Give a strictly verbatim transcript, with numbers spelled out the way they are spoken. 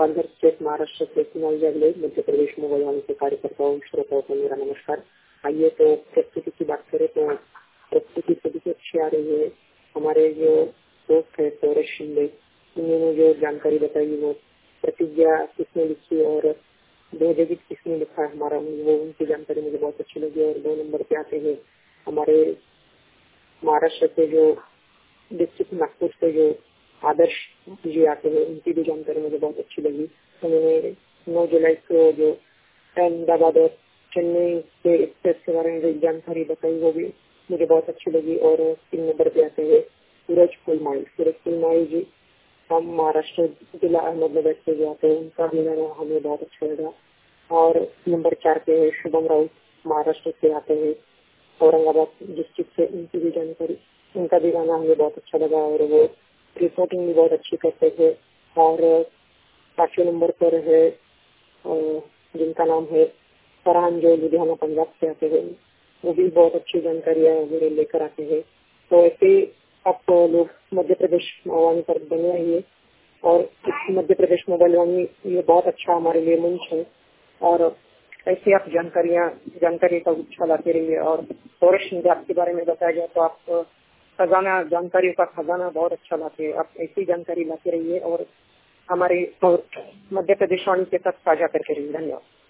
Palghar state Maharashtra से चुनाव जगले मध्य प्रदेश में बयान के कार्यकर्ताओं श्रोताओं को मेरा नमस्कार। आइए तो प्रस्तुति की बात करें तो प्रस्तुति सभी से अच्छी आ रही है। हमारे जो दोस्त है सौरभ शिंदे, उन्होंने जो जानकारी बताई वो प्रतिज्ञा किसने लिखी और दो जगह किसने लिखा है हमारा, वो उनकी जानकारी मुझे बहुत अच्छी लगी। और दो नंबर पे आते हैं हमारे महाराष्ट्र से जो डिस्ट्रिक्ट नागपुर से जो आदर्श जी आते हैं, उनकी भी जानकारी मुझे बहुत अच्छी लगी। उन्होंने नौ जुलाई को जो अहमदाबाद और चेन्नई के एक्सप्रेस के बारे में जो जानकारी बताई वो भी मुझे बहुत अच्छी लगी। और तीन नंबर पे आते हैं सूरज फुलमाई सूरज फुलमाई जी, हम महाराष्ट्र जिला अहमदाबाद से जो आते हैं, उनका भी गाना हमें बहुत अच्छा लगा। और नंबर चार पे है शुभम राउत, महाराष्ट्र से आते हैं औरंगाबाद डिस्ट्रिक्ट से, उनकी भी जानकारी उनका भी गाना हमें बहुत अच्छा लगा और वो रिपोर्टिंग भी बहुत अच्छी करते थे। और पांचवें नंबर पर है जिनका नाम है फरहान, जो लुधियाना पंजाब से आते हैं, वो भी बहुत अच्छी जानकारियां वगैरह लेकर आते हैं। तो ऐसे आप लोग मध्य प्रदेश वाणी पर बने रहिए और मध्य प्रदेश मोबाइल वाणी ये बहुत अच्छा हमारे लिए मंच है और ऐसे आप जानकारियां जानकारी का गुच्छा लाते रहिए। और सौरभ शिंदे आपके बारे में बताया गया तो आप खजाना जानकारियों का खजाना बहुत अच्छा लाते हैं। आप ऐसी जानकारी लाते रहिए और हमारे मध्य प्रदेश वाणी के साथ साझा करके रहिए। धन्यवाद।